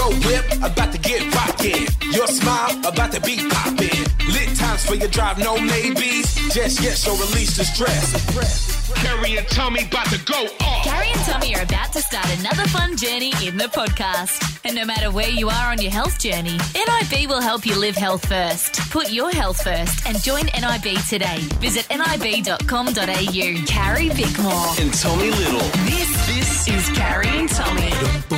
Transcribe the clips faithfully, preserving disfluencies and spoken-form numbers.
go whip, about to get rockin'. Your smile, about to be poppin'. Lit times for your drive, no maybes. Just yet, so release the stress. Carrie and Tommy about to go off. Carrie and Tommy are about to start another fun journey in the podcast. And no matter where you are on your health journey, N I B will help you live health first. Put your health first and join N I B today. Visit nib dot com dot a u. Carrie Bickmore And Tommy Little. This, this is Carrie and Tommy.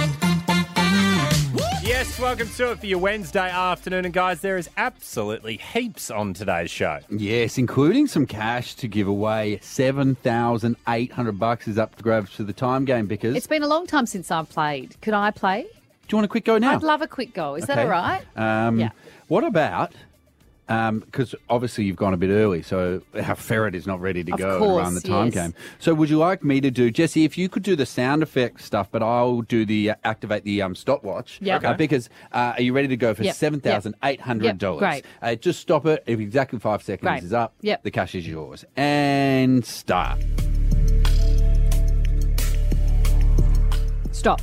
Yes, welcome to it for your Wednesday afternoon. And guys, there is absolutely heaps on today's show. Yes, including some cash to give away. seven thousand eight hundred bucks is up for grabs for the time game, because... It's been a long time since I've played. Could I play? Do you want a quick go now? I'd love a quick go. Is that Okay. all right? Um, Yeah. What about... Because obviously you've gone a bit early, so our ferret is not ready to Of go and course, run the time yes. game. So would you like me to do... Jesse, if you could do the sound effect stuff, but I'll do the... Uh, activate the um, stopwatch. Yep. Uh, Okay. because uh, are you ready to go for Yep. seven thousand eight hundred dollars? Yep. Great. Uh, just stop it. If exactly five seconds Great. is up, Yep. the cash is yours. And start. Stop.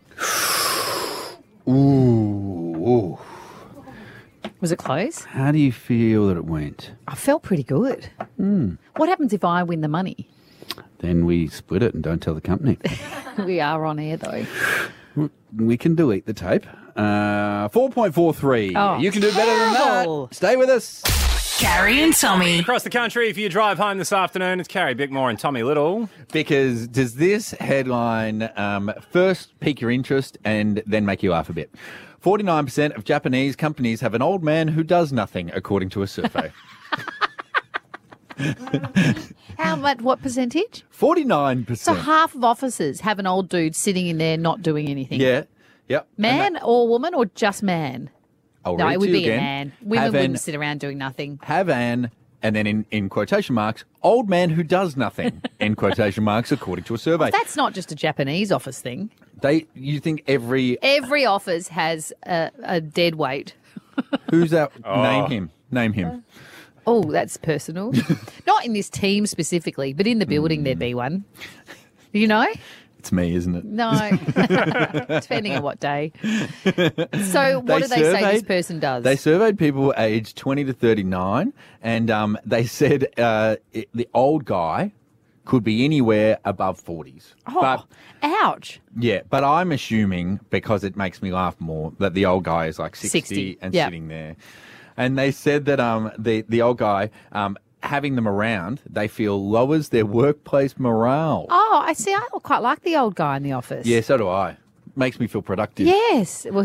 Ooh. Ooh. Was it close? How do you feel that it went? I felt pretty good. Hmm. What happens if I win the money? Then we split it and don't tell the company. We are on air, though. We can delete the tape. Uh, four point four three. Oh, you can do better than terrible. that. Stay with us. Carrie and Tommy. Across the country, if you drive home this afternoon, it's Carrie Bickmore and Tommy Little. Because does this headline um, first pique your interest and then make you laugh a bit? forty-nine percent of Japanese companies have an old man who does nothing, according to a survey. How much? What percentage? forty-nine So percent. half of officers have an old dude sitting in there not doing anything. Yeah. Yep. And Man that- or woman or just man? I'll No, read it would to you be a again. man. Women Have an- wouldn't sit around doing nothing. have an, and then in, in quotation marks, old man who does nothing, in quotation marks, according to a survey. That's not just a Japanese office thing. They, you think every, Every office has a, a dead weight. who's that? Name him. Name him. Oh, that's personal. Not in this team specifically, but in the building there'd be one. You know? It's me, isn't it? No. Depending on what day. So what do they say this surveyed- person does? They surveyed people aged twenty to thirty-nine, and um, they said uh, it, the old guy could be anywhere above forties. oh, But ouch. yeah, but I'm assuming, because it makes me laugh more, that the old guy is like sixty, sixty, and yeah. sitting there. And they said that um, the, the old guy, um, having them around, they feel lowers their workplace morale. Oh, I see. I quite like the old guy in the office. Yeah, so do I. Makes me feel productive. Yes. Well,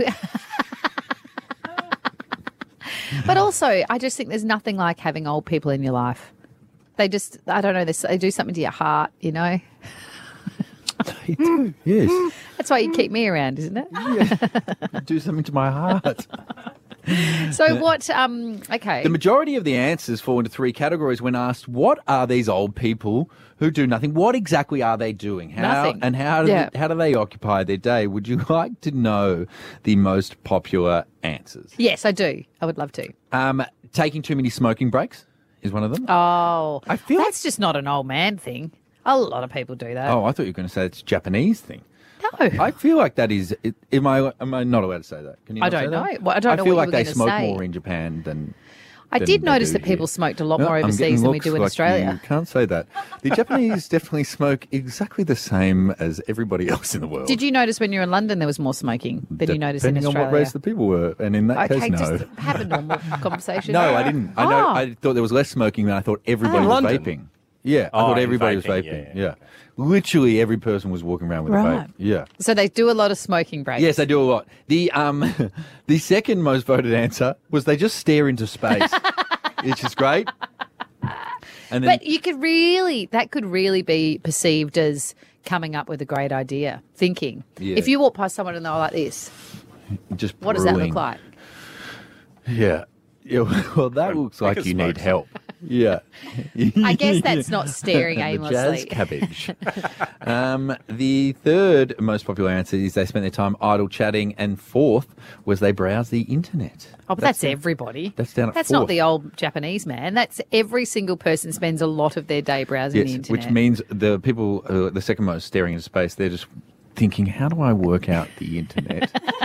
but also, I just think there's nothing like having old people in your life. They just, I don't know, they, they do something to your heart, you know? They do, yes. That's why you keep me around, isn't it? Do something to my heart. So what, um, okay. The majority of the answers fall into three categories when asked, what are these old people who do nothing? What exactly are they doing? How, Nothing. And how do, Yeah. they, how do they occupy their day? Would you like to know the most popular answers? Yes, I do. I would love to. Um, taking too many smoking breaks is one of them. Oh, I feel that's just not an old man thing. A lot of people do that. Oh, I thought you were going to say it's a Japanese thing. no. I feel like that is. It, am I? Am I not allowed to say that? Can you? I not don't say that? know. Well, I don't know feel what like you were they gonna smoke say. more in Japan than. I than did they notice do that people here. smoked a lot No, more I'm overseas getting than we looks do in like Australia. You can't say that. The Japanese definitely smoke exactly the same as everybody else in the world. Did you notice when you were in London there was more smoking than you noticed in Depending on Australia? what race the people were, and in that Okay, case, no. just have a normal conversation. No, I didn't. I know. Oh. I thought there was less smoking than I thought everybody Oh. was London? vaping. Yeah, I Oh, thought in everybody was vaping, vaping. yeah, Yeah, yeah. literally every person was walking around with a Right. vape. Yeah. So they do a lot of smoking breaks. Yes, they do a lot. The um, the second most voted answer was they just stare into space, which is great. And then, But you could really, that could really be perceived as coming up with a great idea, thinking. Yeah. If you walk past someone and they're like this, just what does that brewing. look like? Yeah. Yeah. Well, that looks like a you smoke need help. Yeah. I guess that's not staring The aimlessly. jazz cabbage. um, the third most popular answer is they spent their time idle chatting, and fourth was they browse the internet. Oh, but that's, everybody. That's down at That's fourth. not the old Japanese man. That's every single person spends a lot of their day browsing Yes, the internet. which means the people, uh, the second most staring into space, they're just thinking, how do I work out the internet?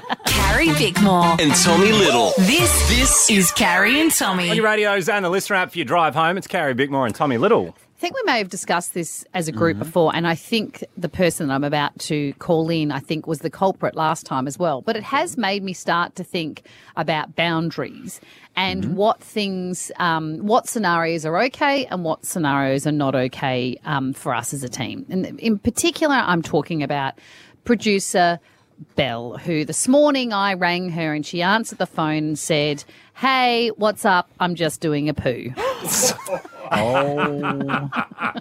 Carrie Bickmore. And Tommy Little. This, this is Carrie and On Tommy. your radios and the listener app for your drive home, it's Carrie Bickmore and Tommy Little. I think we may have discussed this as a group Mm-hmm. before, and I think the person that I'm about to call in, I think, was the culprit last time as well. But it has made me start to think about boundaries and Mm-hmm. what things, um, what scenarios are okay and what scenarios are not okay um, for us as a team. And in particular, I'm talking about producer Belle, who this morning I rang her and she answered the phone and said, "Hey, what's up? I'm just doing a poo." Oh,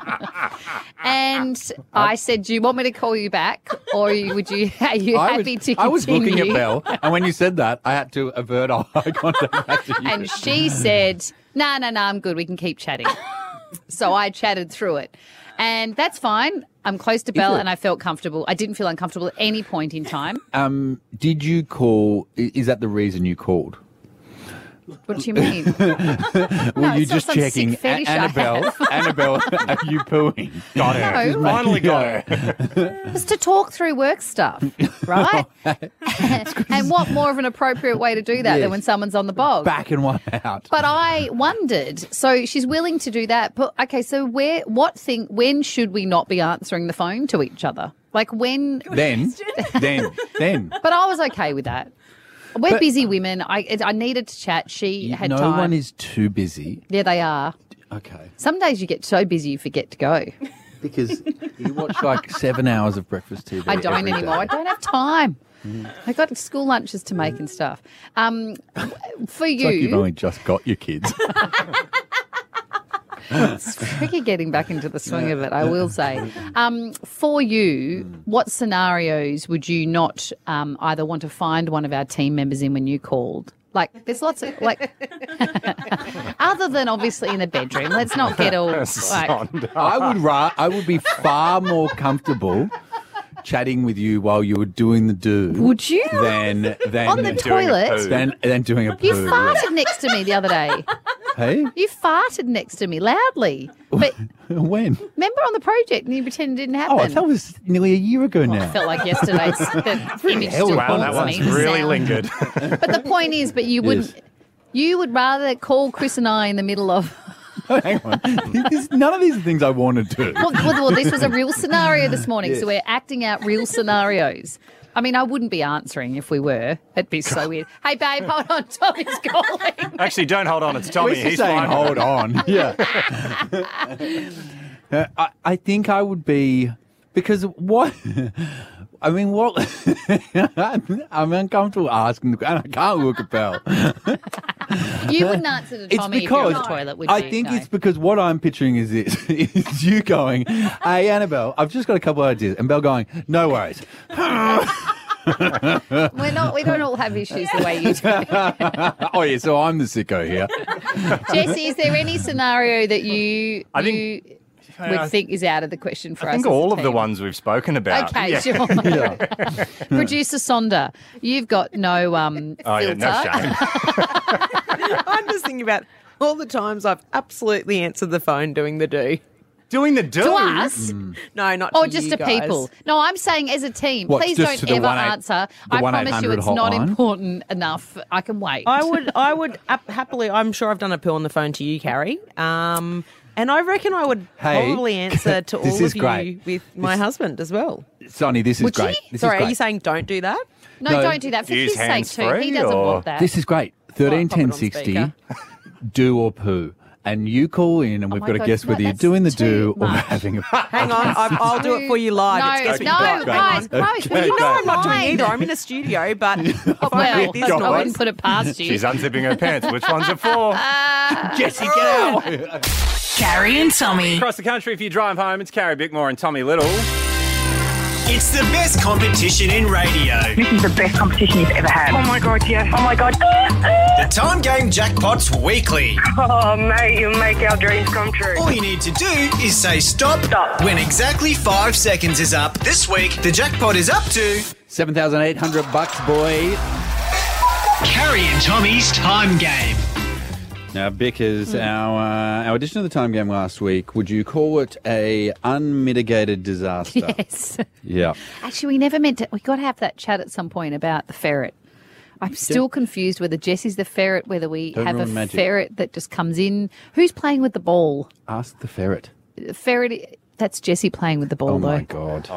And I said, "Do you want me to call you back, or you- would you? Are you I happy was, to continue?" I was looking at Belle, and when you said that, I had to avert eye contact back to you. And she said, "No, no, no, I'm good. We can keep chatting." So I chatted through it, and that's fine. I'm close to Belle, it? and I felt comfortable. I didn't feel uncomfortable at any point in time. Um, did you call? i- Is that the reason you called? What do you mean? Were you it's not just some checking? sick fetish I Annabelle, Annabelle, are you pooing? Got her. No. Finally got her. It was to talk through work stuff, right? And what more of an appropriate way to do that Yes. than when someone's on the bog? Back and one out. But I wondered. So she's willing to do that. But okay, so where, what thing, when should we not be answering the phone to each other? Like when? Then, then, then. But I was okay with that. We're But- busy women. I it- I needed to chat. She had no time. one is too busy. Yeah, they are. Okay. Some days you get so busy you forget to go. Because you watch like seven hours of breakfast T V. I don't every anymore. day. I don't have time. I got school lunches to make and stuff. Um, for It's you, like you've only just got your kids. it's tricky getting back into the swing of it, I will say. Um, for you, what scenarios would you not um, either want to find one of our team members in when you called? Like, there's lots of, like, other than obviously in the bedroom. Let's not get all, like, I would ra- I would be far more comfortable chatting with you while you were doing the do. Would you? Than than on the doing a toilet. poo. than, than doing a poo. You farted next to me the other day. Hey, You farted next to me loudly. But when? remember on the project and you pretended it didn't happen? Oh, that was nearly a year ago I now. felt like yesterday. The image hell, still Wow, that haunts one's me. the really sound. lingered. But the point is, but you wouldn't. Yes. You would rather call Chris and I in the middle of. Hang on. This- none of these are things I want to do. Well, well, well, this was a real scenario this morning, Yes. so we're acting out real scenarios. I mean, I wouldn't be answering if we were. It'd be so weird. Hey, babe, hold on. Tommy's calling. Actually, don't hold on. It's Tommy. We're just He's saying, fine. hold on. Yeah. Uh, I, I think I would be because what. I mean, what? I'm uncomfortable asking, the, and I can't look at Belle. You wouldn't answer to It's Tommy if you're on because the toilet, would I you? think No. it's because what I'm picturing is this: is you going, "Hey, Annabelle, I've just got a couple of ideas," and Belle going, "No worries." We're not. We don't all have issues the way you do. Oh yeah, so I'm the sicko here. Jesse, is there any scenario that you I think- you I- would think is out of the question for I us? think as a all of the team? ones we've spoken about. Okay, Yeah. sure. Producer Sonda, you've got no um, Oh, yeah, filter. no shame. I'm just thinking about all the times I've absolutely answered the phone doing the do. Doing the do. To us, No, not or to just you to guys. people? No, I'm saying as a team. What, Please just don't to the ever one eight- answer. the I one promise you, eight hundred it's not hotline? important enough. I can wait. I would, I would ap- happily. I'm sure I've done a poo on the phone to you, Carrie. Um, and I reckon I would Hey, probably answer to this all is of you great. with my This- husband as well. Sonny, this is Would you? great. This Sorry, is are great. you saying don't do that? no, no, don't do that for use his sake too. hands-free He doesn't or- want that. This is great. Thirteen Well, I'll ten pop it on sixty. speaker. Do or poo. And you call in, and we've my got to God, guess no, whether you're that's doing the too do or much. having a. Hang on, I, I'll do it for you live. No, it's guess what no, you got. Great. guys, guys, Okay, will you great. No, not I'm not doing mind? either. I'm in a studio, but if I Well, make this I noise, wouldn't put it past you. She's unzipping her pants. Which one's it for? Jesse, get out! Carrie and Tommy. Across the country, if you drive home, it's Carrie Bickmore and Tommy Little. It's the best competition in radio. This is the best competition you've ever had. Oh my god, yes. Oh my god. The Time Game Jackpots Weekly. Oh mate, you make our dreams come true. All you need to do is say stop, Stop. when exactly five seconds is up. This week, the jackpot is up to Seven thousand eight hundred bucks, boy. Carrie and Tommy's Time Game. Now, Bickers, our uh, our edition of the Time Game last week. Would you call it a unmitigated disaster? Yes. Yeah. Actually, we never meant to. We got to have that chat at some point about the ferret. I'm still confused whether Jessie's the ferret, whether we Don't have a ruin magic. ferret that just comes in. Who's playing with the ball? Ask the ferret. Ferret. That's Jessie playing with the ball, Oh, though. my God.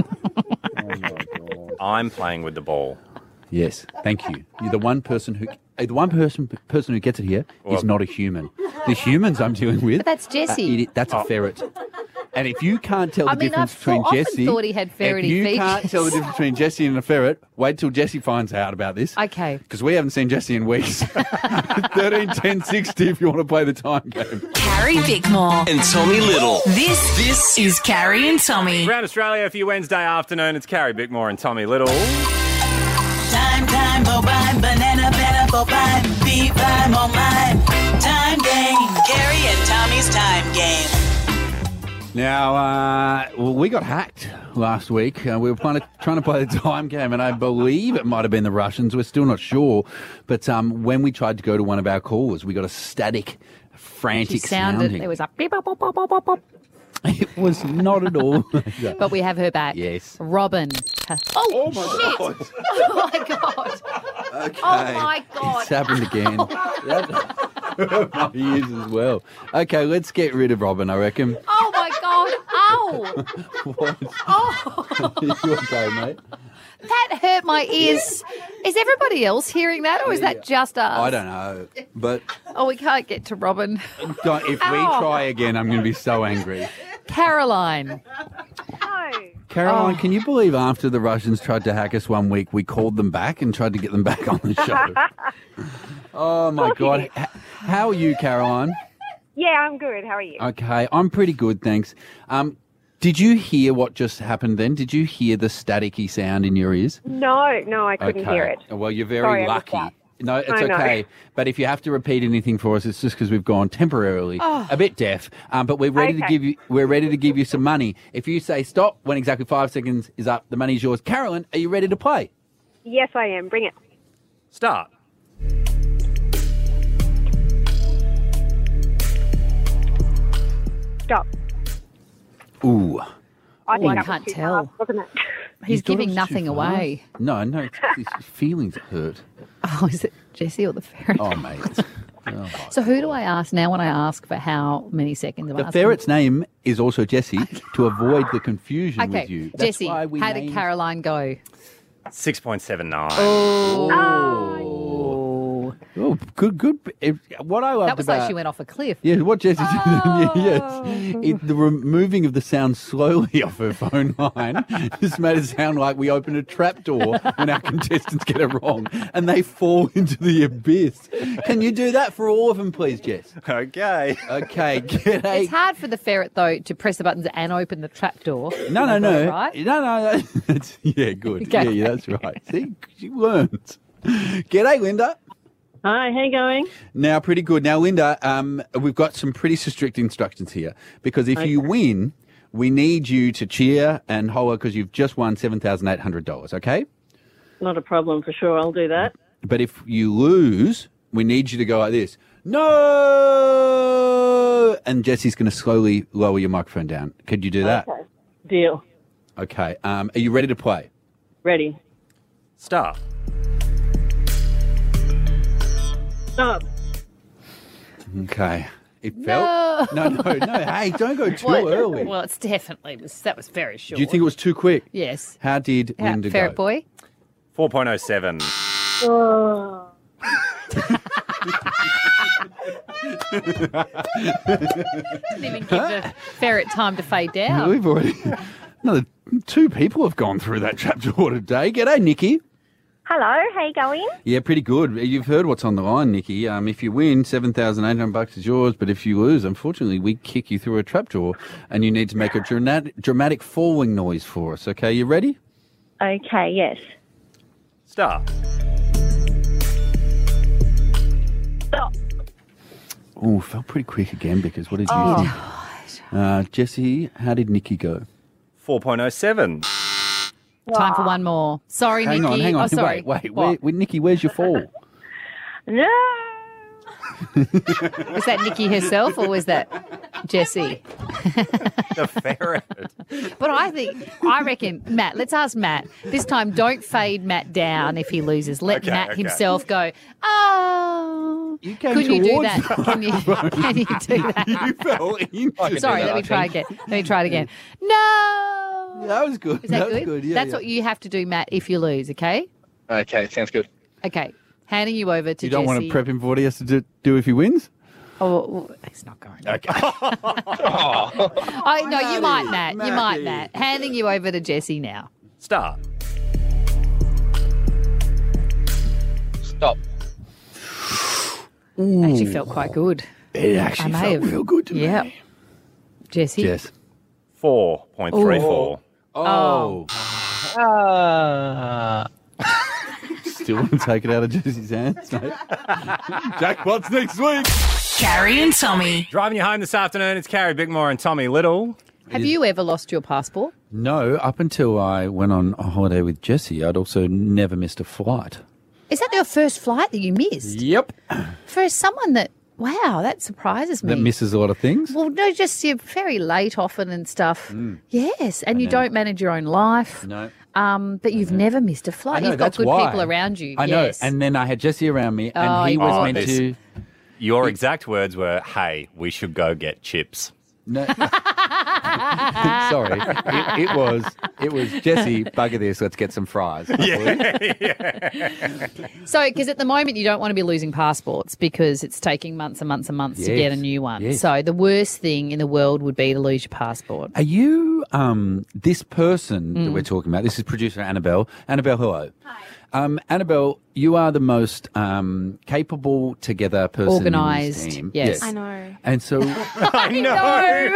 I'm playing with the ball. Yes, thank you. You're the one person who... uh, The one person person who gets it here is Well- not a human. The humans I'm dealing with... But that's Jessie. uh, it- that's a ferret. And if you can't tell the I mean, difference I've between often Jessie... thought he had ferrety If you features. can't tell the difference between Jessie and a ferret, wait till Jessie finds out about this. Okay. Because we haven't seen Jessie in weeks. thirteen ten sixty if you want to play the time game. Carrie Bickmore. And Tommy Little. This, this is Carrie and Tommy. Around Australia for your Wednesday afternoon, it's Carrie Bickmore and Tommy Little. Time, time, bovine, banana, banana, bovine, bee, vine, online. Time game. Carrie and Tommy's time game. Now, uh, well, we got hacked last week. Uh, we were trying to, trying to play the time game, and I believe it might have been the Russians. We're still not sure. But um, when we tried to go to one of our callers, we got a static, frantic She sounded. sounding. There was a beep, bop, bop, bop, bop, bop, bop. It was not at all. But we have her back. Yes. Robin. Oh, shit. Oh, my God. Okay. Oh, my God. It's happened again. That- my ears as well. Okay, let's get rid of Robin, I reckon. Oh, my God. Ow. What? Oh, You okay, mate? that hurt my ears. Is everybody else hearing that, or is that just us? I don't know. But Oh, we can't get to Robin. don't- if we Ow. try again, I'm going to be so angry. Caroline. Hi. Caroline, Oh. can you believe after the Russians tried to hack us one week, we called them back and tried to get them back on the show? Oh, my God. H- How are you, Caroline? Yeah, I'm good. How are you? Okay, I'm pretty good, thanks. Um, did you hear what just happened then? Did you hear the staticky sound in your ears? No, no, I couldn't okay. hear it. Well, you're very Sorry, I missed lucky. that. No, it's I know. okay. But if you have to repeat anything for us, it's just because we've gone temporarily a bit deaf. Um, but we're ready to Okay. give you we're ready to give you some money. If you say stop when exactly five seconds is up, the money's yours. Carolyn, are you ready to play? Yes, I am. Bring it. Start. Stop. Ooh. I Oh, think I that was can't too tell. fast, wasn't it? He's You thought it giving was too nothing fast? away. No, no, it's, his feelings hurt. Oh, is it Jessie or the ferret? Oh, mate. Oh. So who do I ask now when I ask for how many seconds? The ferret's name is also Jessie to avoid the confusion Okay, with you. That's Jessie, why we how did named- Caroline go? six point seven nine. Oh. Oh, good, good. If, what I loved That was about like she went off a cliff. yeah, what Jessie did, Oh. yes, it, the removing of the sound slowly off her phone line just made it sound like we open a trapdoor when our contestants get it wrong and they fall into the abyss. Can you do that for all of them, please, Jess? Okay. Okay, get a. It's hard for the ferret, though, to press the buttons and open the trapdoor. No, no, I got it no, right? no, no. That's, yeah, good. Okay. Yeah, yeah, that's right. See, she learns. G'day, Linda. Hi, how you going? Now, pretty good. Now, Linda, um, we've got some pretty strict instructions here because if you win, we need you to cheer and holler because you've just won seven thousand eight hundred dollars, okay? Not a problem for sure. I'll do that. But if you lose, we need you to go like this. No! And Jessie's going to slowly lower your microphone down. Could you do that? Okay. Deal. Okay. Um, are you ready to play? Ready. Start. Stop. Okay. It felt. No, no, no. Hey, don't go too early. Well, it's definitely was that was very short. Do you think it was too quick? Yes. How did How- Linda ferret go? boy. four point oh seven. Oh. Didn't even give the ferret time to fade down. We've already another two people have gone through that trapdoor today. G'day, Nikki. Hello, how you going? Yeah, pretty good. You've heard what's on the line, Nikki. Um, if you win, seven thousand eight hundred bucks is yours. But if you lose, unfortunately, we kick you through a trapdoor, and you need to make a dramatic, dramatic falling noise for us. Okay, you ready? Okay, yes. Start. Stop. Oh, felt pretty quick again because what did you Oh. think? Uh, Jessie, how did Nikki go? four point oh seven. Time for one more. Sorry, Hang Nikki. on, hang on. Oh, sorry. Wait, wait. What? Where, where, Nikki, where's your fall? No. Was that Nikki herself or was that Jessie? The ferret. But I think, I reckon, Matt, let's ask Matt. This time, don't fade Matt down if he loses. Let Okay, Matt okay. himself go, oh. You came Could you do towards that? Can you, can you do that? You fell into Sorry, that, let I me try think. again. Let me try it again. No. That was good. Is that, was good? good. Yeah, That's yeah. what you have to do, Matt, if you lose, okay? Okay, sounds good. Okay. Handing you over to You don't want Jessie. to prep him for what he has to do, do if he wins? Oh, well, he's not going. Okay. Oh, no, you might, Matt. You might, Matty. Matt. Handing you over to Jessie now. Start. Stop. Actually felt quite good. It actually I may felt have- real good to Yeah. me. Jessie? Yes. four point three four. Oh. Uh, Still want to take it out of Jesse's hands, mate? Jackpot's next week. Carrie and Tommy. Driving you home this afternoon, it's Carrie Bickmore and Tommy Little. Have you ever lost your passport? No, up until I went on a holiday with Jesse, I'd also never missed a flight. Is that your first flight that you missed? Yep. For someone that, wow, that surprises me. That misses a lot of things. Well, no, just you're very late often and stuff. Yes, and you don't manage your own life. No. Um, but you've never missed a I flight. know, You've got that's good why. people around you. I know. Yes. And then I had Jesse around me, and Oh, he he was was. meant Oh, to. Your exact words were, hey, we should go get chips. No. Sorry, it, it was it was Jesse. Bugger this. Let's get some fries. So, because at the moment you don't want to be losing passports because it's taking months and months and months to Yes, get a new one. yes. So the worst thing in the world would be to lose your passport. Are you um, this person Mm. that we're talking about? This is producer Annabelle. Annabelle, hello. Hi. Um, Annabelle, you are the most um, capable together person Organised, in this team. yes. I know. And so I know.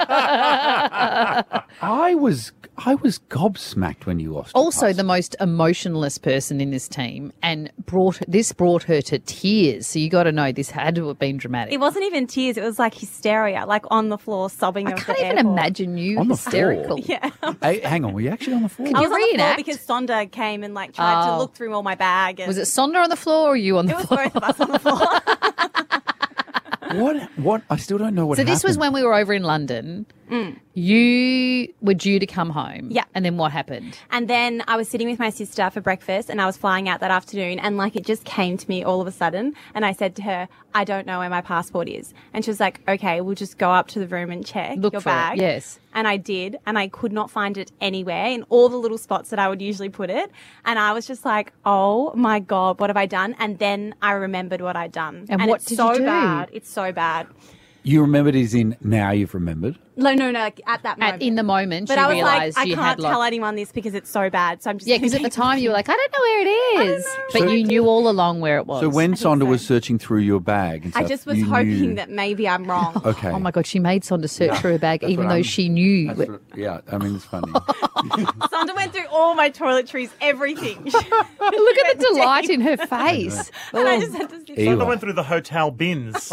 I was I was gobsmacked when you lost. Also, your the most emotionless person in this team, and brought this brought her to tears. So you got to know this had to have been dramatic. It wasn't even tears, it was like hysteria, like on the floor sobbing. I of can't the even airport. imagine you On the floor? hysterical. Yeah. Hey, hang on, were you actually on the floor? Can I you was on the floor reenact? because Sonda came and like tried Oh. to look through all my bag. And Was it Sonda on the floor or you on the It was floor? both of us on the floor. What? What? I still don't know what. So this was happened. when we were over in London. You were due to come home. Yeah. And then what happened? And then I was sitting with my sister for breakfast and I was flying out that afternoon and like it just came to me all of a sudden and I said to her, I don't know where my passport is. And she was like, okay, we'll just go up to the room and check Look your for it, bag. yes. And I did and I could not find it anywhere in all the little spots that I would usually put it. And I was just like, oh my God, what have I done? And then I remembered what I'd done. And what it's did so you do? bad. It's so bad. You remembered is in now. You've remembered. No, no, no, like at that moment. At, in the moment, but you I was like, realised I you can't had tell like, anyone this because it's so bad. So I'm just yeah, gonna because at the keep time you were like, I don't know where it is, but So- you knew all along where it was. So when Sonda so. was searching through your bag, and I stuff, just was you hoping knew- that maybe I'm wrong. Okay. Oh my God, she made Sonda search through her bag, That's even what though I'm- she knew. That's what- yeah, I mean it's funny. Sonda went through all my toiletries, everything. Look at the delight in her face. And I just had to sit Ew. I went through the hotel bins.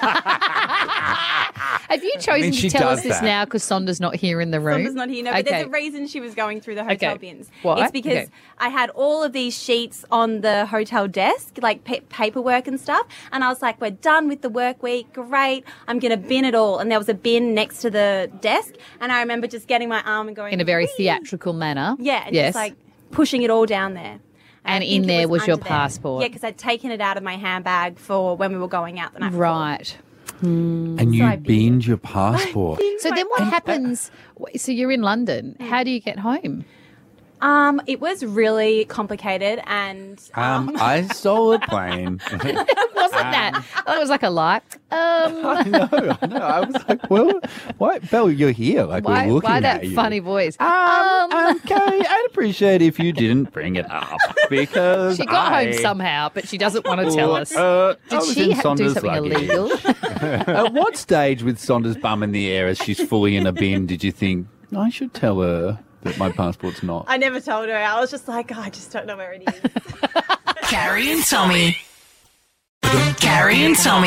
Have you chosen mean, to she tell us does this that. now because Sonda's not here in the room? Sonda's not here, no, but there's Okay. a reason she was going through the hotel Okay. bins. Why? It's because Okay. I had all of these sheets on the hotel desk, like pa- paperwork and stuff, and I was like, we're done with the work week, great, I'm going to bin it all. And there was a bin next to the desk, and I remember just getting my arm and going... In a very "Whee!" theatrical manner. Yeah, and yes. just like pushing it all down there. And I in think it there was your under there. passport. Yeah, because I'd taken it out of my handbag for when we were going out the night before. Right. And you I binned your passport. So then what happens? So you're in London. How do you get home? Um, it was really complicated and Um, I stole a plane. Wasn't that? That was like a lie. Um, I know, I know. I was like, well, why, Belle, you're here. Like why, we're looking why at that you. funny voice? Um, um, Carrie, I'd appreciate if you didn't bring it up because She got I, home somehow, but she doesn't want to tell us. Uh, I Did was she in have to do Sonda's something luggage. illegal? At what stage with Sonda's bum in the air as she's fully in a bin did you think, I should tell her that my passport's not? I never told her. I was just like, oh, I just don't know where it is. Carrie and Tommy. Carrie and Tommy.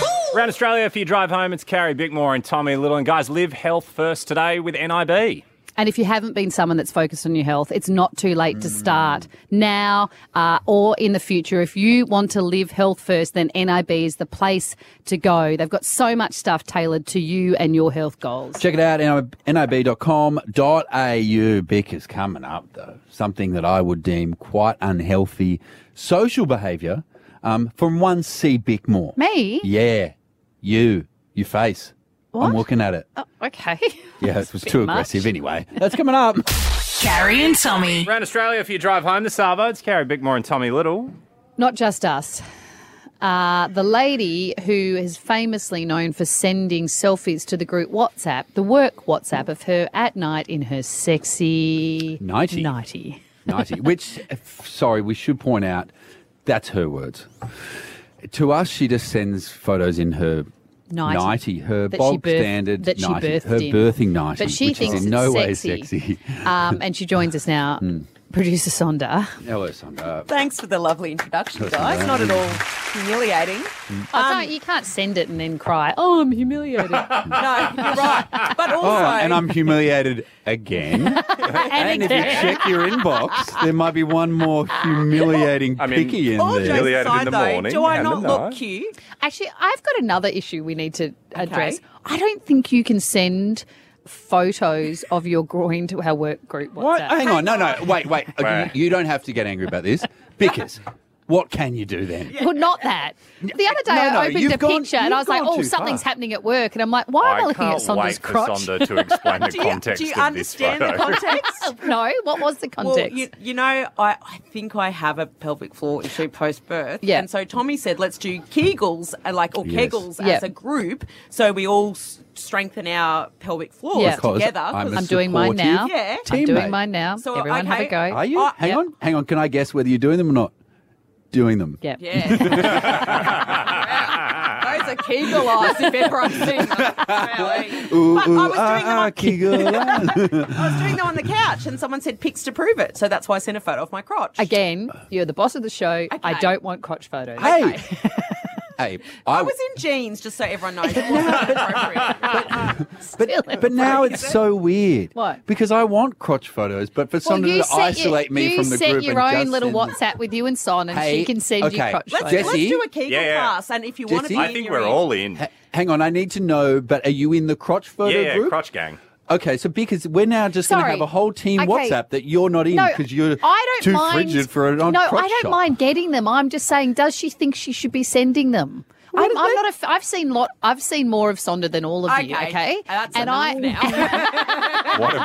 Around Australia, for your drive home, it's Carrie Bickmore and Tommy Little. And guys, live health first today with N I B. And if you haven't been someone that's focused on your health, it's not too late to start now uh, or in the future. If you want to live health first, then N I B is the place to go. They've got so much stuff tailored to you and your health goals. Check it out, N I B dot com dot A U. Bick is coming up, though. Something that I would deem quite unhealthy social behaviour um, from one C. Bickmore. Me? Yeah. You. Your face. What? I'm looking at it. Oh, okay. Yeah, it was Bit too much. aggressive anyway. That's coming up. Carrie and Tommy. Around Australia, if you drive home the Savo, it's Carrie Bickmore and Tommy Little. Not just us. Uh, the lady who is famously known for sending selfies to the group WhatsApp, the work WhatsApp of her at night in her sexy Nighty. nighty. Nighty. Which, if- sorry, we should point out, that's her words. To us, she just sends photos in her Nighty. nighty, her That she bog birth- standard that she nighty, birthed her in. birthing nighty, But she which thinks is in it's no way sexy. sexy. Um, and she joins us now, producer Sonda. Hello, Sonda. Thanks for the lovely introduction, Hello, guys. Sonda. Not at all humiliating. Oh, don't, you can't send it and then cry, oh, I'm humiliated. No, you're right. But also, Oh, and I'm humiliated again. and if you check your inbox, there might be one more humiliating I mean, picky in all there. jokes Humiliated in aside, the though, morning do I and not the look night. cute? Actually, I've got another issue we need to address. I don't think you can send photos of your groin to our work group WhatsApp. What? Hang on, no, no, wait, wait. Wait. You, you don't have to get angry about this. Because what can you do then? Well, not that. The other day No, no, I opened you've a gone- picture and I was you've like, gone oh, too something's far. happening at work. And I'm like, why am I, I looking at can't Sonda's wait for crotch? Sonda to explain the Do you, context do you of this understand photo. the context? No, what was the Well, context? you, you know, I, I think I have a pelvic floor issue post-birth. Yeah. And so Tommy said, let's do Kegels, uh, like, or Yes. Kegels Yeah. as a group, so we all s- strengthen our pelvic floors Yeah. Because together. I'm a I'm doing mine now. supportive Yeah. I'm doing teammate. mine now. So, Everyone have a okay. go. Are you? Oh, hang yep. on, hang on. Can I guess whether you're doing them or not? Doing them. Yeah. Yeah. Those are Kegel eyes, if ever I've seen them. Really. Ooh, But ooh, I was doing ah, them ah, on Kegel. I was doing them on the couch, and someone said pics to prove it. So that's why I sent a photo of my crotch. Again, you're the boss of the show. I Okay. don't want crotch photos. Hey, hey, I I was in jeans, just so everyone knows. It wasn't appropriate. But, but now it's so weird. What? Because I want crotch photos, but for Well, somebody you to set isolate your, me you from the set group your and own just little send- WhatsApp with you and Son, and Hey, she can send okay. you crotch Let's, photos. let's Jessie? do a Kegel Yeah, yeah. class, and if you want to Jessie? be I in, think you're we're all in. Ha- Hang on, I need to know, but are you in the crotch photo Yeah, yeah, group? crotch gang. Okay, so because we're now just going to Sorry. have a whole team Okay. WhatsApp that you're not in No, because you're I don't too mind, frigid for an on No, crotch I don't shot. mind getting them. I'm just saying, does she think she should be sending them? I'm, is I'm that? not. A, f- I've seen lot. I've seen more of Sonda than all of you. Okay. Okay, That's and enough I now. What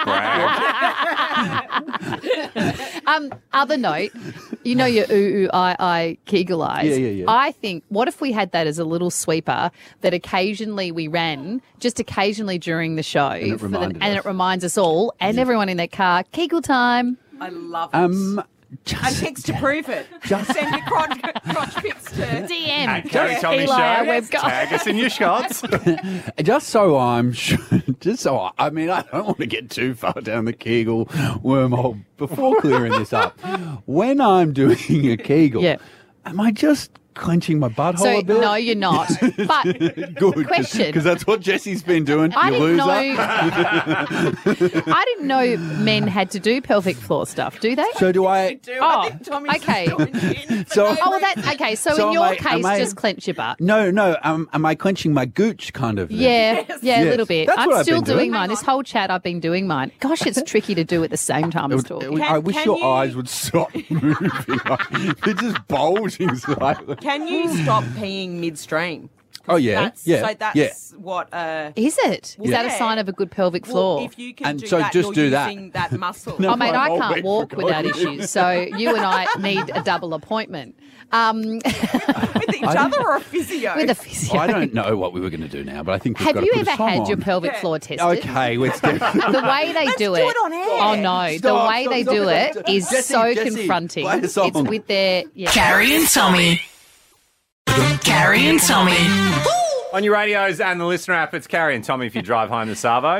a brag. um, other note, you know your ooh ooh I I Kegel eyes. Yeah, yeah, yeah. I think, what if we had that as a little sweeper that occasionally we ran, just occasionally during the show, it for the- reminded and us. it reminds us all and everyone in their car, Kegel time. I love it. Um, and pics to prove it. Just- Send your crotch, crotch pics to D M. At Carrie Tommy Eli, our Show, web guy. tag us in your shots. just so I'm sure, just so I, I mean, I don't want to get too far down the Kegel wormhole before clearing this up. When I'm doing a Kegel, Yeah. am I just clenching my butthole So a bit? no, you're not. But Good, question. because that's what Jesse's been doing. I you didn't loser. know. I didn't know men had to do pelvic floor stuff. Do they? So do I? do. Oh, I think Tommy's okay. joined in for So- no Oh, well, reason. that okay. So, So in am your I- case, am I- just clench your butt. No, no. Um, am I clenching my gooch kind of? thing? Yeah, yeah, a Yes. little bit. That's I'm what I've still been doing, doing. mine. This whole chat, I've been doing mine. Gosh, it's tricky to do at the same time as It would- it talking. would- Can- I wish can your you- eyes would stop moving. They're just bulging slightly. Can you stop peeing midstream? Oh yeah, That's, yeah, So that's yeah. what. Uh, Is it? Is that a Yeah. sign of a good pelvic floor? well, if you can And do so that, just you're do that. using that muscle. No. Oh, mate, I I'm can't always walk without forgotten. issues. So you and I need a double appointment. Um, With each I other or a physio? with a physio. I don't know what we were going to do now, but I think we've Have got you to put ever a song had your on. pelvic Yeah. floor tested? Okay, let's do The way they do it. do it on air. Oh no, the Stop, way stop, they stop, do stop, it stop. is Jessie, so Jessie, confronting. play a song. It's with their yeah. Carrie and Tommy. Carrie and Tommy. On your radios and the listener app, it's Carrie and Tommy if you drive home the Savo.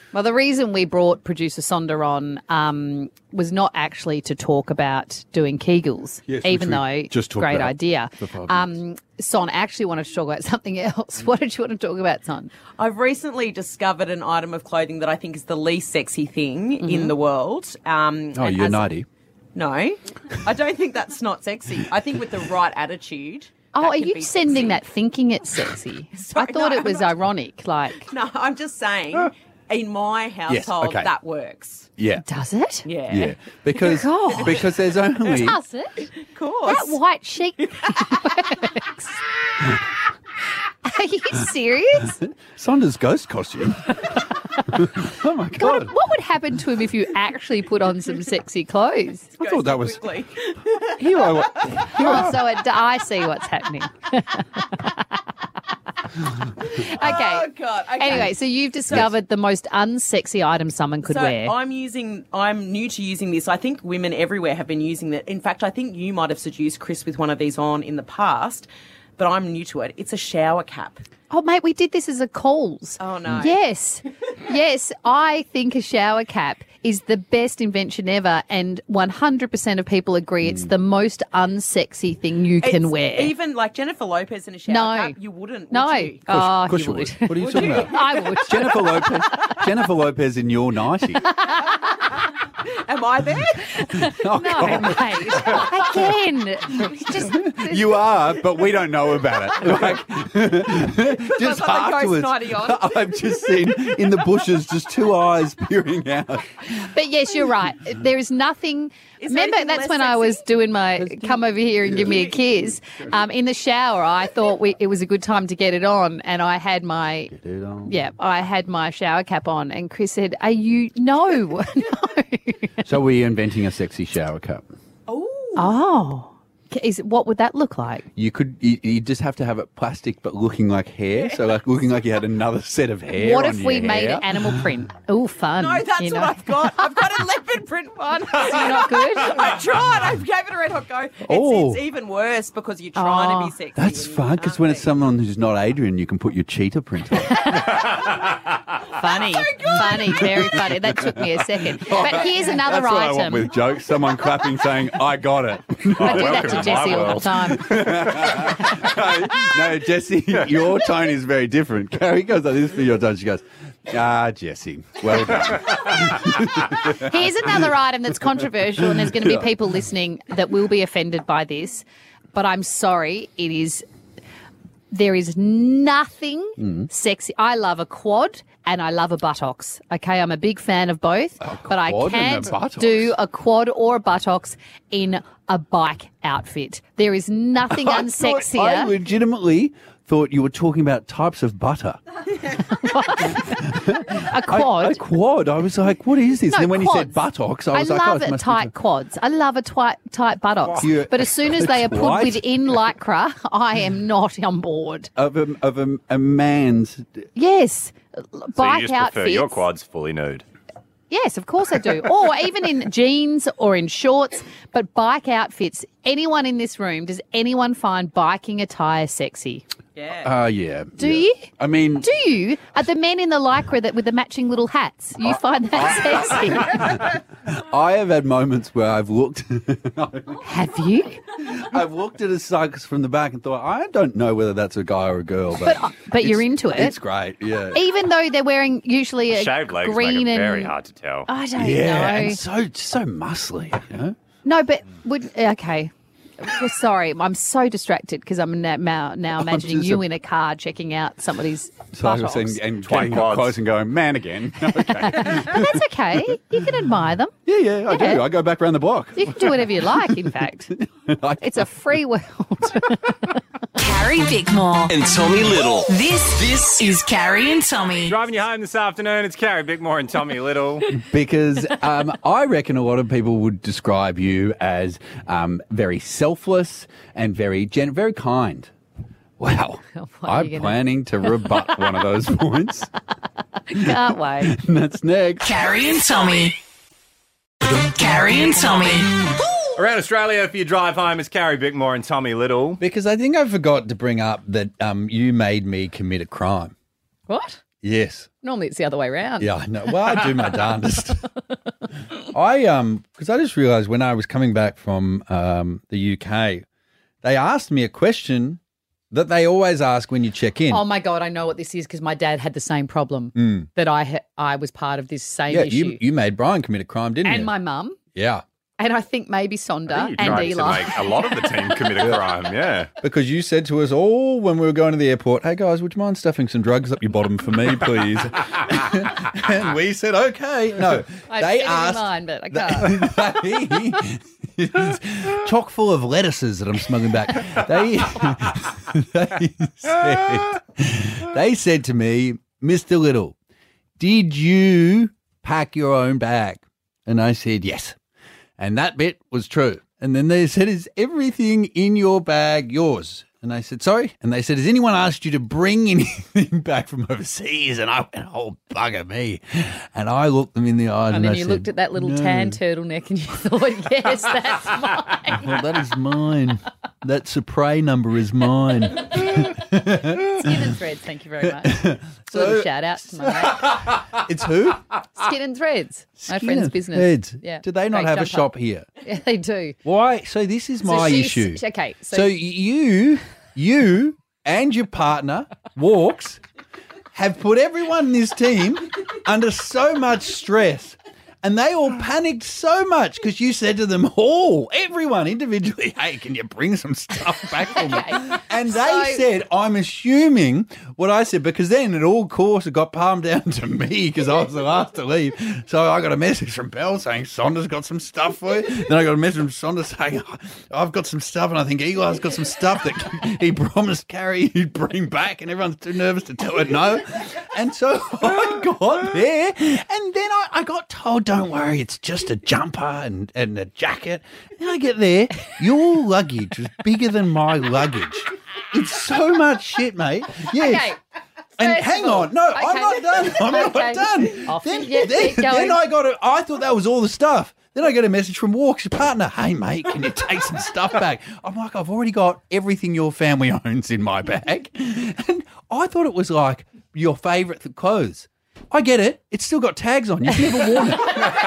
Well, the reason we brought producer Sonda on um, was not actually to talk about doing Kegels, Yes, even which though we just talked great about idea. for five Um, Son actually wanted to talk about something else. What did you want to talk about, Son? I've recently discovered an item of clothing that I think is the least sexy thing Mm-hmm. in the world. Um, Oh, and you're as- nighty. No, I don't think that's not sexy. I think with the right attitude. Oh, that are can you be sending sexy. that thinking it's sexy? Sorry, I thought no, it was I'm not- ironic. Like, No, I'm just saying, in my household, okay. that works. Yeah. does it? Yeah. Yeah. Because Gosh. because there's only Does it? Of course. That white sheet works. Are you serious? Sonda's ghost costume. Oh my god. What would happen to him if you actually put on some sexy clothes? I thought that was Quickly. here I wa- Oh, so it, I see what's happening. Okay. Oh, God. Okay. Anyway, so you've discovered the most unsexy item someone could so wear. I'm using, I'm new to using this. I think women everywhere have been using it. In fact, I think you might have seduced Chris with one of these on in the past, but I'm new to it. It's a shower cap. Oh, mate, we did this as a calls. Oh, no. Yes. Yes, I think a shower cap is the best invention ever, and one hundred percent of people agree it's the most unsexy thing you can It's wear. Even like Jennifer Lopez in a shower No. cap, you wouldn't. no. Would you? Oh, Of course you you would. would. What are you talking about? I would. Jennifer Lopez. Jennifer Lopez in your nightie. Am I there? Oh, No, God. mate. Again. Just, You are, but we don't know about it. Like, just I've got the ghost afterwards, nightie on. I've just seen in the bushes just two eyes peering out. but yes, you're right. There is nothing. Is there Remember, anything that's less when I was sexy? doing my come over here and give me a kiss. Um, in the shower, I thought we, it was a good time to get it on, and I had my it on. yeah, I had my shower cap on, and Chris said, "Are you no, no?" So we're inventing a sexy shower cup. Oh, is what would that look like? You could, you, you just have to have it plastic, but looking like hair. So like looking like you had another set of hair. What on if we your made hair. it animal print? Oh, fun! No, that's you know? what I've got. I've got a leopard print one. So you're not good? I tried. I gave it a red hot go. It's, Oh. it's even worse because you're trying Oh. to be sexy. That's and you fun because can't when be. it's someone who's not Adrian, you can put your cheetah print on. Funny, funny, very funny. That took me a second. But here's another That's what I want item. with jokes. Someone clapping saying, "I got it." I do that to Jesse all the time. no, no, Jesse, your tone is very different. Carrie goes like this for your tone. She goes, "Ah, Jesse, well done." Here's another item that's controversial, and there's going to be people listening that will be offended by this. But I'm sorry, it is. There is nothing Mm. sexy. I love a quad and I love a buttocks. Okay, I'm a big fan of both, but I quad and a can't buttocks? do a quad or a buttocks in a bike outfit. There is nothing I thought- unsexier. I legitimately thought you were talking about types of butter. a quad. I, a quad. I was like, "What is this?" No, and then when you said quads. buttocks, I was like, "Oh, love it it must tight be." quads. I love a tight tight buttocks. You- But as soon as they are put White? within lycra, I am not on board. Of a, of a, a man's. Yes, So bike you just prefer outfits. your quads fully nude. Yes, of course I do. Or even in jeans or in shorts. But bike outfits. Anyone in this room? Does anyone find biking attire sexy? Yeah. Uh, yeah. Do yeah. you? I mean, Do you? Are the men in the lycra that with the matching little hats? You find that sexy? I have had moments where I've looked. Have you? I've looked at a cyclist from the back and thought, I don't know whether that's a guy or a girl, but But but you're it's- into it. It's great, yeah. Even though they're wearing usually a Shaved legs green make it and very hard to tell. I don't Yeah, know. and so so muscly, you know. No, but would okay. Well, sorry, I'm so distracted because I'm now, now, now imagining just you a- in a car checking out somebody's So I was buttocks. saying, and Twat getting up quads. close and going, man again. Okay. But that's okay. You can admire them. yeah, yeah, I Yeah. do. I go back around the block. You can do whatever you like, in fact. I- It's a free world. Carrie Bickmore. And Tommy Little. This, This is Carrie and Tommy. Driving you home this afternoon, it's Carrie Bickmore and Tommy Little. because um, I reckon a lot of people would describe you as um, very selfless and very gen- very kind. Wow. What are I'm you gonna- planning to rebut one of those points. Can't wait. And that's next. Carrie and Tommy. Carrie and Tommy. Around Australia, if you drive home, it's Carrie Bickmore and Tommy Little. Because I think I forgot to bring up that um, you made me commit a crime. What? Yes. Normally it's the other way around. Yeah, I know. Well, I do my darndest. I um, because I just realised when I was coming back from um the U K, they asked me a question that they always ask when you check in. Oh my God, I know what this is because my dad had the same problem Mm. that I ha- I was part of this same Yeah, issue. you you made Brian commit a crime, didn't and you? my mum, Yeah. and I think maybe Sonda You and tried Eli. to make a lot of the team commit a crime, yeah. Because you said to us all when we were going to the airport, hey guys, would you mind stuffing some drugs up your bottom for me, please? And we said, okay. No, I've they said it in asked. mine, but I can't. It's chock full of lettuces that I'm smuggling back. They, they said, they said to me, Mister Little, did you pack your own bag? And I said, yes. And that bit was true. And then they said, is everything in your bag yours? And I said, sorry? And they said, has anyone asked you to bring anything back from overseas? And I went, oh, bugger me. And I looked them in the eyes and, And then I you said, looked at that little no. tan turtleneck and you thought, yes, that's mine. Well, that is mine. That Supre number is mine. Skin and Threads, thank you very much. It's a little shout out to my mate. It's who? Skin and Threads, my Skin friend's and business. Threads. Yeah. Do they not Great have a jumper. shop here? Yeah, they do. Why? So this is So my she's- issue. okay, so- so you, you and your partner, Walks, have put everyone in this team under so much stress. And they all panicked so much because you said to them all, everyone individually, hey, can you bring some stuff back for me? And they So- said, I'm assuming what I said, because then it all course it got palmed down to me because I was the last to leave. So I got a message from Belle saying, Sonda's got some stuff for you. Then I got a message from Sonda saying, oh, I've got some stuff, and I think Eli's got some stuff that he promised Carrie he'd bring back, and everyone's too nervous to tell her no. And so I got there, and then I, I got told, don't worry, it's just a jumper and, and a jacket. And I get there, your luggage is bigger than my luggage. It's so much shit, mate. Yes. Okay. And First hang of all- on, no, I'm okay. not done. I'm Okay. not done. Off Then, you get, then, keep going. then I got a, I thought that was all the stuff. Then I get a message from Walks, your partner. Hey, mate, can you take some stuff back? I'm like, I've already got everything your family owns in my bag. And I thought it was like your favourite th- clothes. I get it. It's still got tags on. You've never worn it.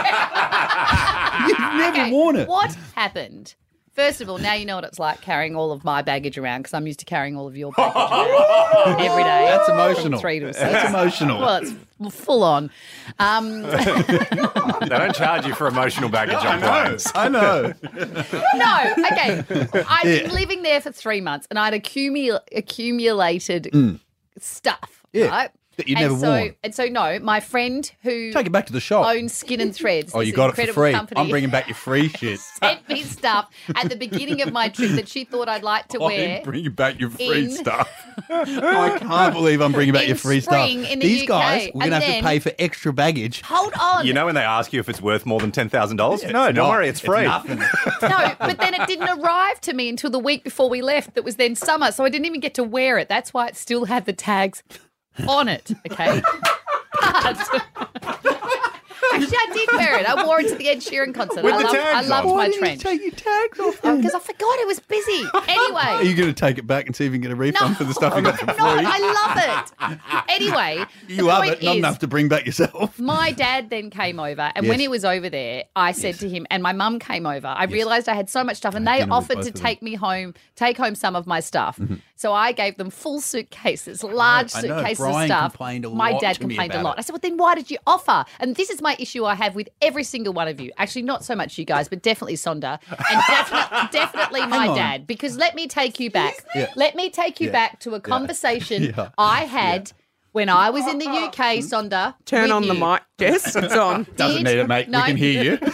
You've never Okay, worn it. What happened? First of all, now you know what it's like carrying all of my baggage around because I'm used to carrying all of your baggage around every day. That's from emotional. Three to six. That's emotional. Well, it's full on. Um, They don't charge you for emotional baggage on planes. I know. no, okay. I'd Yeah. been living there for three months and I'd accumul- accumulated stuff, Yeah, right? that you'd and never so, worn. And so, no, my friend who Take it back to the shop. owns Skin and Threads. Oh, this you got it for incredible free. company, I'm bringing back your free shit. sent me stuff at the beginning of my trip that she thought I'd like to wear. I'm bringing back your free in- stuff. I can't believe I'm bringing back In your free stuff. spring in the These U K, guys, we're going to and have then- to pay for extra baggage. Hold on. You know when they ask you if it's worth more than ten thousand dollars? No, don't not. worry, it's free. nothing. No, but then it didn't arrive to me until the week before we left. That was then summer, so I didn't even get to wear it. That's why it still had the tags on it. Okay. But- Actually, I did wear it. I wore it to the Ed Sheeran concert. With I the loved, tags I loved on. my Why did you trench take your tags off? because I forgot it was busy. Are Anyway. you going to take it back and see if you can get a refund for the stuff you got for No, free? I love it. Anyway, you the love point it, not is, enough to bring back yourself. my dad then came over, and when Yes. he was over there, I said to him, and my mum came over. I realised I had so much stuff, and they dinner with offered both to of them. take me home, take home some of my stuff. So I gave them full suitcases, large I know. suitcases Brian of stuff. complained a my lot dad to me complained a about lot. it. I said, "Well, then why did you offer?" And this is my issue I have with every single one of you. Actually, not so much you guys, but definitely Sonda, and definitely, definitely my on. dad. Because let me take you back. Yeah. Let me take you Yeah. back to a conversation Yeah. I had. When I was in the U K, Sonda, Turn with on the you. mic, Jess. It's on. Doesn't Did- need it, mate. no. We can hear you.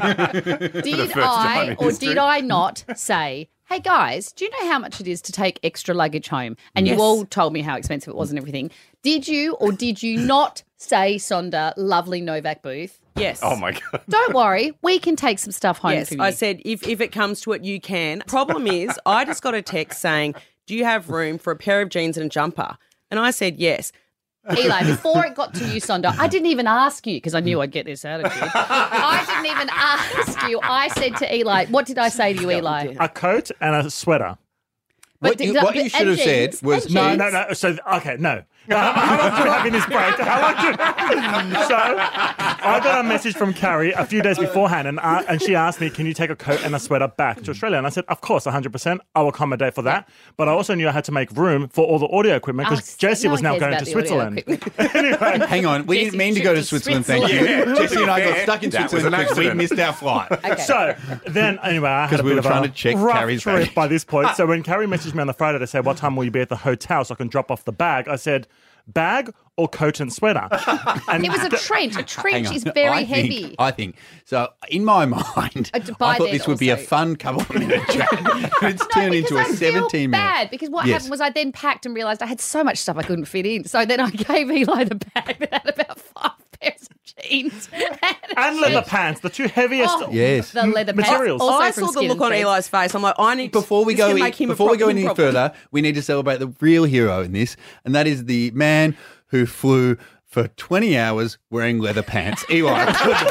Did first time I in or history. did I not say, hey guys, do you know how much it is to take extra luggage home? And Yes. you all told me how expensive it was and everything. Did you or did you not say, Sonda, lovely Novak Booth? Yes. Oh, my God. Don't worry, we can take some stuff home Yes, from you. I said if, if it comes to it, you can. Problem is, I just got a text saying, do you have room for a pair of jeans and a jumper? And I said yes. Eli, before it got to you, Sonda, I didn't even ask you because I knew I'd get this attitude. I didn't even ask you. I said to Eli, what did I say to you, Eli? A coat and a sweater. But What did- you, but- what you and should have jeans, said was and No, jeans. no, no. So, okay, no. How long do you have in this break? How long do you... So I got a message from Carrie a few days beforehand, and uh, and she asked me, can you take a coat and a sweater back to Australia? And I said, of course, one hundred percent. I'll accommodate for that. But I also knew I had to make room for all the audio equipment because Oh, Jessie no was one now cares going about to the audio Switzerland. Anyway, hang on. We didn't mean to go to Switzerland, thank you. Yeah, Jessie and I got fair, stuck in that was Switzerland an because we accident. missed our flight. Okay. So then, anyway, I had 'Cause a we bit were of trying a to check rough Carrie's trip bag. by this point. So when Carrie messaged me on the Friday to say, what time will you be at the hotel so I can drop off the bag, I said, bag or coat and sweater? And It was a trench. A Hang trench on. is very I think- heavy. I think. So, in my mind, Uh, by I thought then this would be a also. fun couple of minute chat. It's turned into a I feel seventeen minute. bad because what Yes. happened was I then packed and realised I had so much stuff I couldn't fit in. So then I gave Eli the bag that had about five pairs of jeans and leather pants, the two heaviest Oh, Yes. the leather pants. materials. Also I from saw the Skin look and on Threads. Eli's face. I'm like, I need Before we this go, can in, make him a before we go problem any problem. further, we need to celebrate the real hero in this, and that is the man who flew for twenty hours wearing leather pants. Eli.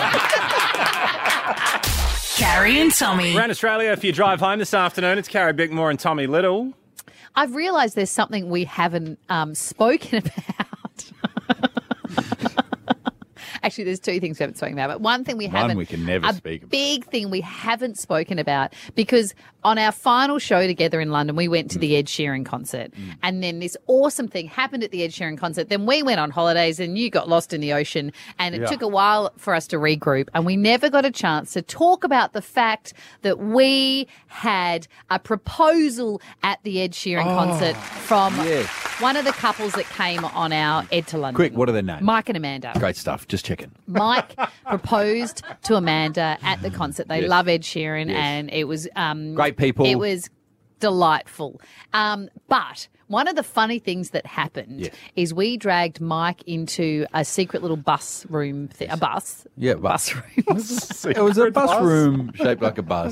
Carrie and Tommy. Around Australia, if you drive home this afternoon, it's Carrie Bickmore and Tommy Little. I've realised there's something we haven't um, spoken about. Actually, there's two things we haven't spoken about. But one thing we One haven't. we can never a speak about. big thing we haven't spoken about because on our final show together in London, we went to the Ed Sheeran concert. And then this awesome thing happened at the Ed Sheeran concert. Then we went on holidays and you got lost in the ocean. And it Yeah. took a while for us to regroup. And we never got a chance to talk about the fact that we had a proposal at the Ed Sheeran concert from yes. one of the couples that came on our Ed to London. Quick, what are their names? Mike and Amanda. Great stuff. Just checking. Mike proposed to Amanda at the concert. They Yes. love Ed Sheeran, Yes. and it was um, Great people. It was delightful. Um, but one of the funny things that happened Yes. is we dragged Mike into a secret little bus room, thi- a bus, Yeah, bus room, It was a bus room shaped like a bus.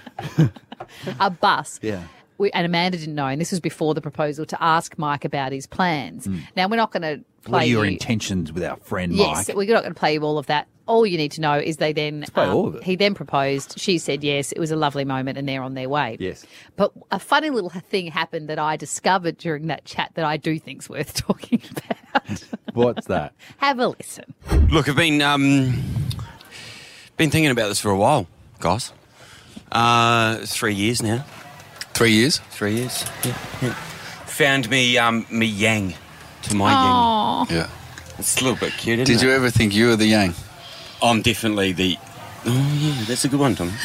a bus. Yeah. We, and Amanda didn't know, and this was before the proposal, to ask Mike about his plans. Now, we're not going to play What are your you- intentions with our friend Yes, Mike? we're not going to play you all of that. All you need to know is they then play um, all of it. he then proposed. She said yes. It was a lovely moment, and they're on their way. Yes. But a funny little thing happened that I discovered during that chat that I do think's worth talking about. What's that? Have a listen. Look, I've been um, been thinking about this for a while, guys. Uh, three years now. Three years? Three years. Yeah. yeah. Found me um me yang to my Aw. yang. Yeah. It's a little bit cute, isn't Did it? you ever think you were the yang? I'm definitely the. Oh yeah, that's a good one, Tom.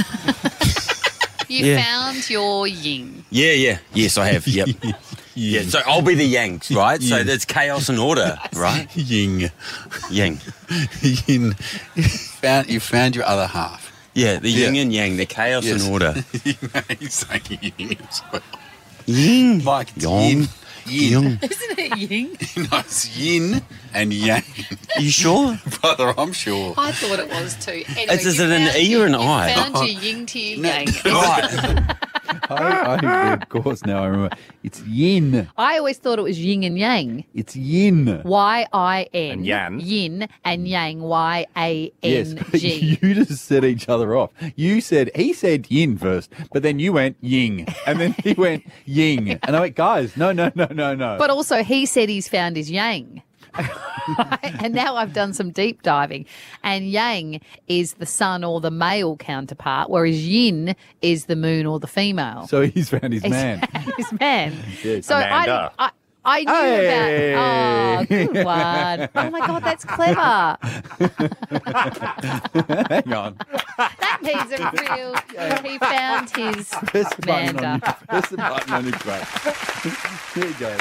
You Yeah. found your yin. Yeah, yeah, yes, I have. Yep. Yeah, so I'll be the yang, right? So Yin. there's chaos and order, right? Ying. Yang. Yin. Found, you found your other half. Yeah, the Yeah. yin and yang, the chaos Yes. and order. He's saying yin as well. Yin. Mike, it's Yang. yin. Yin. Isn't it yin? No, it's yin and yang. Are you sure? Brother, I'm sure. I thought it was too. Anyway, Is, is you it an found- E or an you I? Found your yin to your yang. Right. I, I, of course, now I remember. It's yin. I always thought it was yin and yang. It's yin. Y I N. And yan. Yin and yang. Y A Yes, N but G. you just set each other off. You said, he said yin first, but then you went ying, and then he went ying. And I went, guys, no, no, no, no, no. But also, he said he's found his yang. And now I've done some deep diving. And yang is the sun or the male counterpart, whereas yin is the moon or the female. So he's found his man. his man. Yes. So Amanda. I, I, I knew Hey. about. Oh, good one. Oh my God, that's clever. Hang on. That needs a real. He found his Press the button on, Amanda. your, press the button on his face. There you go.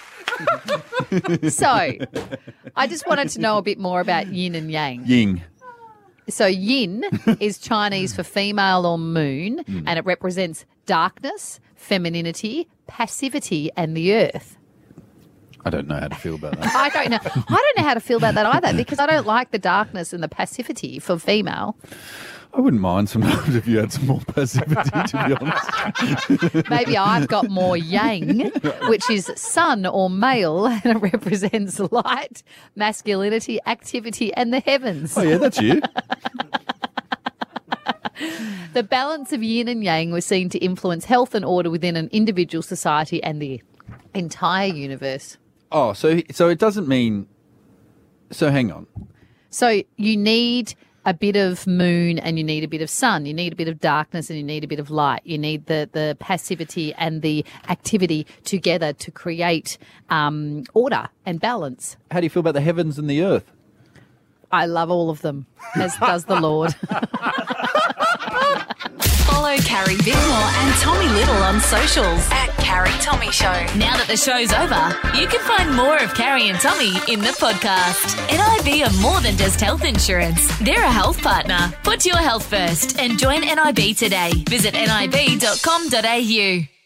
So, I just wanted to know a bit more about yin and yang. Ying. So, yin is Chinese for female or moon, Hmm. and it represents darkness, femininity, passivity, and the earth. I don't know how to feel about that. I don't know. I don't know how to feel about that either because I don't like the darkness and the passivity for female. I wouldn't mind sometimes if you had some more passivity, to be honest. Maybe I've got more yang, which is sun or male, and it represents light, masculinity, activity, and the heavens. Oh, yeah, that's you. The balance of yin and yang was seen to influence health and order within an individual society and the entire universe. Oh, so so it doesn't mean. So hang on. So you need a bit of moon and you need a bit of sun. You need a bit of darkness and you need a bit of light. You need the, the passivity and the activity together to create um, order and balance. How do you feel about the heavens and the earth? I love all of them, as does the Lord. Follow Carrie Bickmore and Tommy Little on socials at Carrie Tommy Show. Now that the show's over, you can find more of Carrie and Tommy in the podcast. N I B are more than just health insurance. They're a health partner. Put your health first and join N I B today. Visit N I B dot com dot A U.